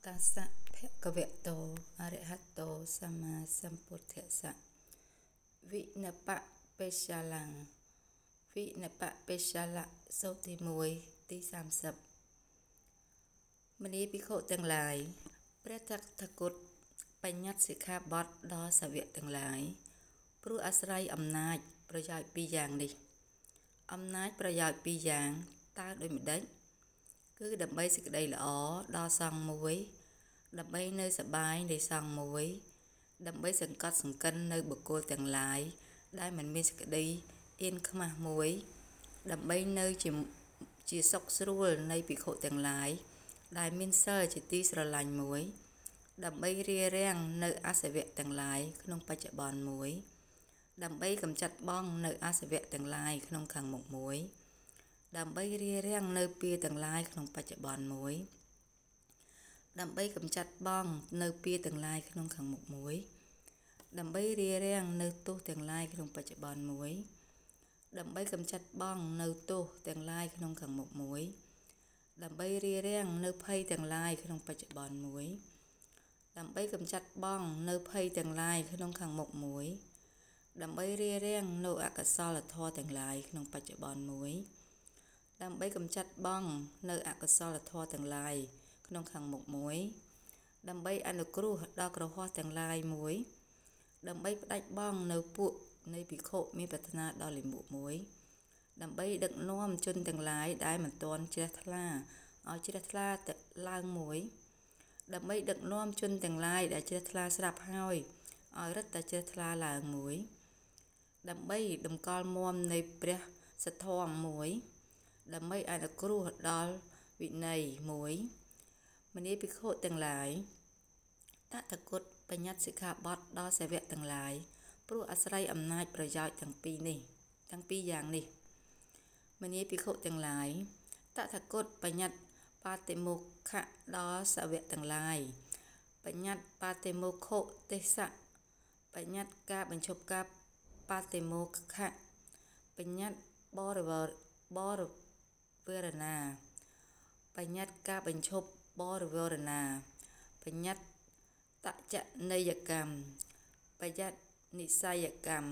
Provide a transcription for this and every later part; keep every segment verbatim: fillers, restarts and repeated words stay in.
តាសៈភគវតោអរហតោសម្មាសម្ពុទ្ធស្សៈវិនបបេសាលੰវិនបបេសាលៈសូត្រទីមួយទីសាមសិបមនីភិក្ខុទាំងឡាយព្រះតថគតបញ្ញត្តិសិក្ខាបទដល់សាវកទាំងឡាយព្រោះអាស្រ័យអំណាចប្រយោជន៍ពីរយ៉ាងនេះអំណាចប្រយោជន៍ពីរយ៉ាងតើដូចម្ដេចគឺដើម្បីសេចក្តីល្អដល់សង្ឃមួយដើម្បីនៅសប្បាយនៃសង្ឃមួយដើម្បីសង្កត់សង្កិននៅបុគ្គលទាំងឡាយដែលមិនមានសេចក្តីអៀនខ្មាស់មួយដើម្បីនៅជាជាសុខស្រួលនៃភិក្ខុទាំងឡាយដែលមានសិលជាទីស្រឡាញ់មួយដើម្បីរារាំងនៅអសវៈទាំងឡាយក្នុងបច្ចុប្បន្នមួយដើម្បីកម្ចាត់បងនៅអសវៈទាំងឡាយក្នុងខាងមុខមួយដើម្បីរារាំងនៅពៀទាំងឡាយក្នុងបច្ចុប្បន្នមួយដើម្បីកម្ចាត់បងនៅពៀទាំងឡាយក្នុងខាងមុខមួយដើម្បីរារាំងនៅទោសទាំងឡាយក្នុងបច្ចុប្បន្នមួយដើម្បីកម្ចាត់បងនៅទោសទាំងឡាយក្នុងខាងមុខមួយដើម្បីរារាំងនៅភ័យទាំងឡាយក្នុងបច្ចុប្បន្នមួយដើម្បីកម្ចាត់បងនៅភ័យទាំងឡាយក្នុងខាងមុខមួយដើម្បីរារាំងនៅអកុសលធម៌ទាំងឡាយក្នុងបច្ចុប្បន្នមួយដើម្បីកម្ចាត់បងនៅអកុសលធម៌ទាំងឡាយក្នុងខាងមុខមួយដើម្បីអនុគ្រោះដល់គ្រហស្ថទាំងឡាយមួយដើម្បីផ្ដាច់បងនៅពួកនៃភិក្ខុមានប្រាថ្នាដល់លាមកមួយដើម្បីដឹកនាំជនទាំងឡាយដែលមិនទាន់ជ្រះថ្លាឲ្យជ្រះថ្លាឡើងមួយដើម្បីដឹកនាំជនទាំងឡាយដែលជ្រះថ្លាស្រាប់ហើយឲ្យរឹតតែជ្រះថ្លាឡើងមួយដើម្បីតម្កល់មាំនៃព្រះសទ្ធម្មមួយដើម្បីអនុគ្រោះដល់វិន័យមួយមនីភិក្ខុទាំងឡាយតថគតបញ្ញត្តិសិក្ខាបទដល់សាវកទាំងឡាយព្រោះអាស្រ័យអំណាចប្រយោជន៍ទាំងពីរនេះទាំងពីរយ៉ាងនេះមនីភិក្ខុទាំងឡាយតថគតបញ្ញត្តិបាតិមោក្ខៈដល់សាវកទាំងឡាយបញ្ញត្តិបាតិមោក្ខទេសៈបញ្ញត្តិការបញ្ឈប់ការបាតិមោក្ខៈបញ្ញត្តិបរិវរបរិវេរណាបញ្ញត្តិការបញ្ឈប់បរិវេរណាបញ្ញត្តិតចនិយកម្មបញ្ញត្តិនិស្សយកម្ម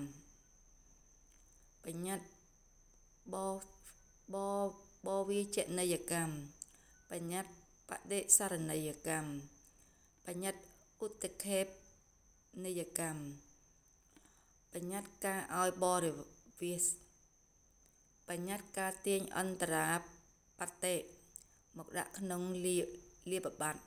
បញ្ញត្តិបបបវិជ្ជនិយកម្មបញ្ញត្តិបដិសរណីយកម្មបញ្ញត្តិឧត្តខេពនិយកម្មបញ្ញត្តិការឲ្យបរិវាសបញ្ញត្តិការទាញអន្តរាបតិមកដាក់ក្នុងលាលាភបត្តិ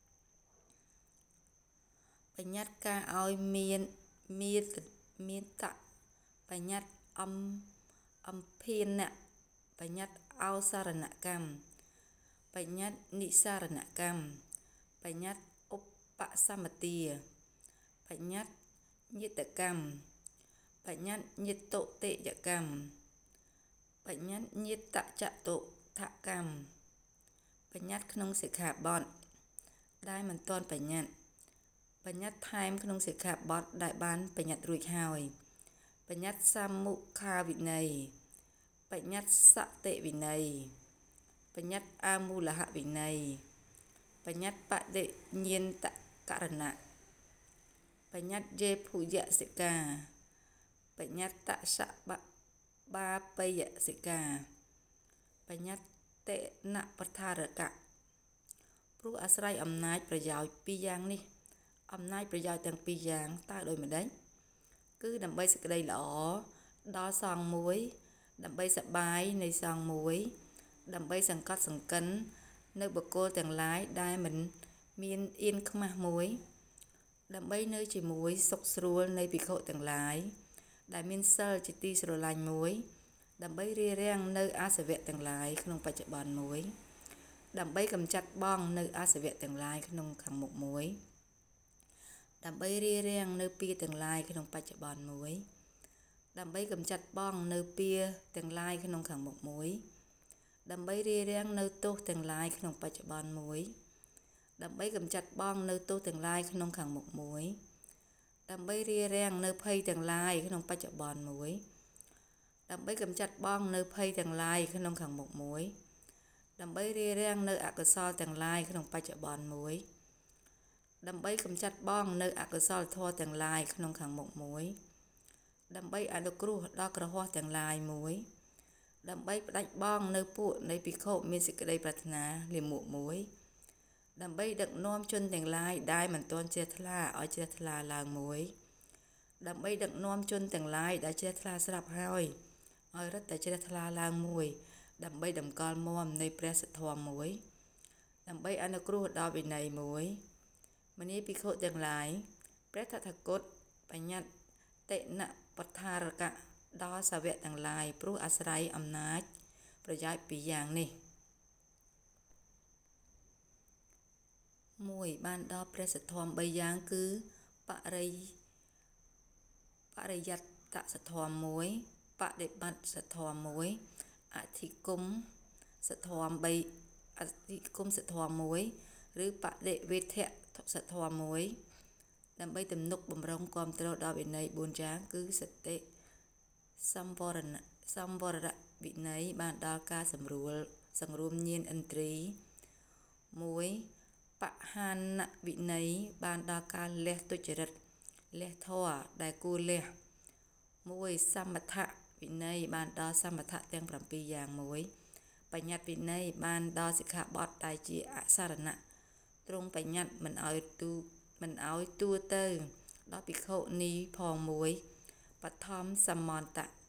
បញ្ញត្តិការឲ្យមានមានមានតបញ្ញត្តិអំអំភានៈបញ្ញត្តិអោសរណកម្មបញ្ញត្តិនិសារណកម្មបញ្ញត្តិឧបសម្បទាបញ្ញត្តិញាតកម្មបញ្ញត្តិញាតុតិយកម្មបញ្ញត្តិញាតចតុថកម្មបញ្ញត្តិក្នុងសិក្ខាបទដែលមិនទាន់បញ្ញត្តិបញ្ញត្តិថែមក្នុងសិក្ខាបទដែលបានបញ្ញត្តិរួចហើយបញ្ញត្តិសម្មុខាវិន័យបញ្ញត្តិសតិវិន័យបញ្ញត្តិអាមូលហវិន័យបញ្ញត្តិបដិញ្ញាតករណៈបញ្ញត្តិយេភុយសិកាបញ្ញត្តិសបបាបយសិកាបញ្ញត្តិតេនបថារកៈព្រោះអាស្រ័យអំណាចប្រយោជន៍ពីរយ៉ាងនេះអំណាចប្រយោជន៍ទាំងពីរយ៉ាងតើដូចម្ដេចគឺដើម្បីសេចក្តីល្អដល់សង្ឃមួយដើម្បីសប្បាយនៃសង្ឃមួយដើម្បីសង្កត់សង្កិននៅបុគ្គលទាំងឡាយដែលមិនមានអៀនខ្មាស់មួយដើម្បីនៅជាមួយសុខស្រួលនៃភិក្ខុទាំងឡាយដែលមានសិលជាទីស្រឡាញ់មួយដើម្បីរារាំងនៅអសវៈទាំងឡាយក្នុងបច្ចុប្បន្នមួយដើម្បីកម្ចាត់បងនៅអសវៈទាំងឡាយក្នុងខាងមុខមួយដើម្បីរារាំងនៅពៀទាំងឡាយក្នុងបច្ចុប្បន្នមួយដើម្បីកម្ចាត់បងនៅពៀទាំងឡាយក្នុងខាងមុខមួយដើម្បីរារាំងនៅទោសទាំងឡាយក្នុងបច្ចុប្បន្នមួយដើម្បីកម្ចាត់បងនៅទោសទាំងឡាយក្នុងខាងមុខមួយដើម្បីរារាំងនៅភ័យទាំងឡាយក្នុងបច្ចុប្បន្នមួយដើម្បីកម្ចាត់បងនៅភ័យទាំងឡាយក្នុងខាងមុខមួយដើម្បីរារាំងនៅអកុសលទាំងឡាយក្នុងបច្ចុប្បន្នមួយដើម្បីកំចាត់បងនៅអកុសលធម៌ទាំងឡាយក្នុងខាងមុខមួយដើម្បីអនុគ្រោះដល់គ្រហស្ថទាំងឡាយមួយដើម្បីផ្ដាច់បងនៅពួកនៃភិក្ខុមានសេចក្តីប្រាថ្នាលាមកមួយដើម្បីដឹកនាំជនទាំងឡាយដែលមិនទាន់ជ្រះថ្លាឲ្យជ្រះថ្លាឡើងមួយដើម្បីដឹកនាំជនទាំងឡាយដែលជ្រះថ្លាស្រាប់ហើយឲ្យរឹតតែជ្រះថ្លាឡើងមួយដើម្បីតម្កល់មមនៃព្រះសទ្ធធម៌មួយដើម្បីអនុគ្រោះដល់វិន័យមួយមនីភិក្ខុទាំងឡាយព្រះតថាគតបញ្ញត្តិណបត្ថារកៈដល់សាវកទាំងឡាយព្រោះអាស្រ័យអំណាចប្រយោជន៍ពីរយ៉ាងនេះមួយបានដល់ព្រះសទ្ធធម៌បីយ៉ាងគឺបរិយបរិយត្តសទ្ធធម៌មួយបដិបត្តិសទ្ធធម៌មួយអធិគមសទ្ធធម៌បីអធិគមសទ្ធធម៌មួយឬបដិវេធសទ្ធធម៌មួយដើម្បីទំនុកបំរុងគ្រប់គ្រងដល់វិន័យបួនយ៉ាងគឺសតិសម្វរណៈសម្វរៈវិន័យបានដល់ការសម្រួលសង្រួមញាណឥន្ទ្រីមួយបហានវិន័យបានដល់ការលះទុច្ចរិតលះធម៌ដែលគួរលះមួយសមថវិន័យបានដល់សមថៈទាំងប្រាំពីរយ៉ាងមួយបញ្ញត្តិវិន័យបានដល់សិក្ខាបទដែលជាអសារណៈទ្រង់បញ្ញត្តិមិនឲ្យទូមិនឲ្យទួទៅដល់ភិក្ខុនីផងមួយបឋមសមន្តៈ